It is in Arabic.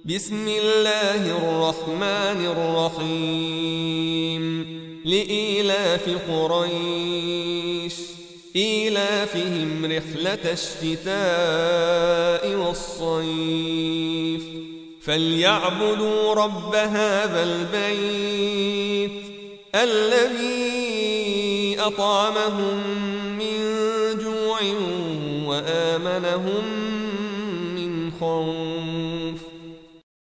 بسم الله الرحمن الرحيم لإيلاف قريش إيلافهم رحلة الشتاء والصيف فليعبدوا رب هذا البيت الذي أطعمهم من جوع وآمنهم من خوف.